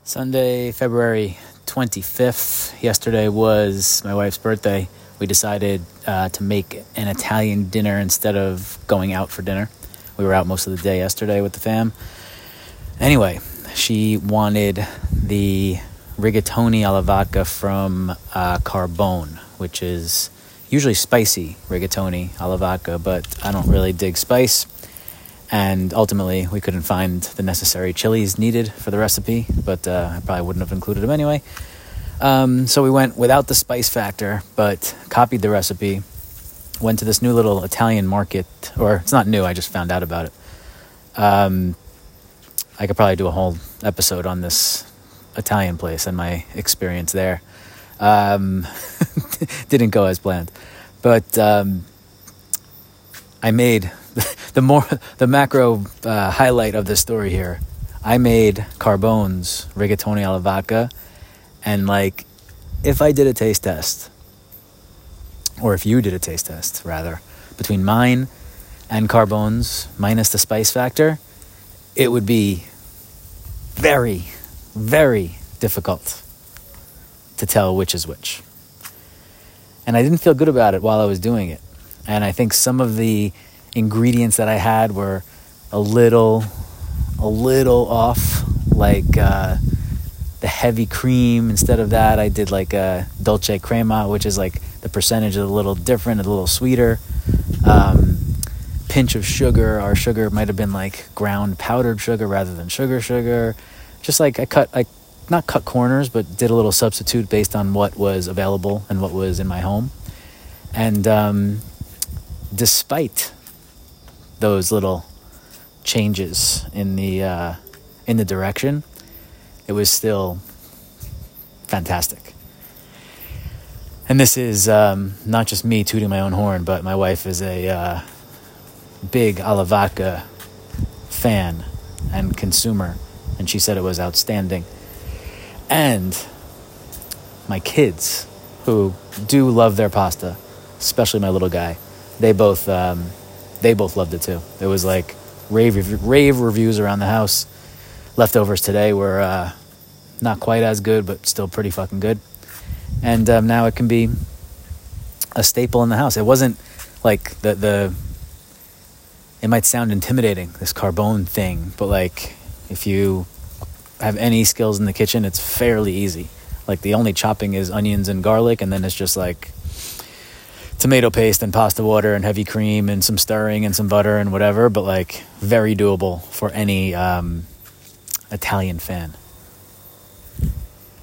Sunday, February 25th. Yesterday was my wife's birthday. We decided to make an Italian dinner instead of going out for dinner. We were out most of the day yesterday with the fam. Anyway, she wanted the rigatoni alla vodka from Carbone, which is usually spicy rigatoni alla vodka, but I don't really dig spice. And ultimately, we couldn't find the necessary chilies needed for the recipe, but I probably wouldn't have included them anyway. So we went without the spice factor, but copied the recipe, went to this new little Italian market, or it's not new, I just found out about it. I could probably do a whole episode on this Italian place and my experience there. Didn't go as planned, but I made the macro highlight of the story here. I made Carbone's rigatoni alla vodka, and if I did a taste test, or if you did a taste test rather, between mine and Carbone's minus the spice factor, it would be very, very difficult to tell which is which. And I didn't feel good about it while I was doing it. And I think some of the ingredients that I had were a little off, the heavy cream. Instead of that, I did a dolce crema, which is the percentage is a little different, a little sweeter. Pinch of sugar. Our sugar might have been ground powdered sugar rather than sugar. Just I not cut corners, but did a little substitute based on what was available and what was in my home. And despite those little changes in the direction, it was still fantastic. And this is not just me tooting my own horn, but my wife is a big alla vodka fan and consumer, and she said it was outstanding. And my kids, who do love their pasta, especially my little guy, they both loved it too. It was rave reviews around the house. Leftovers today were not quite as good, but still pretty fucking good. And now it can be a staple in the house. It wasn't it might sound intimidating, this Carbone thing, but if you have any skills in the kitchen, it's fairly easy. The only chopping is onions and garlic, and then it's just tomato paste and pasta water and heavy cream and some stirring and some butter and whatever, but very doable for any Italian fan.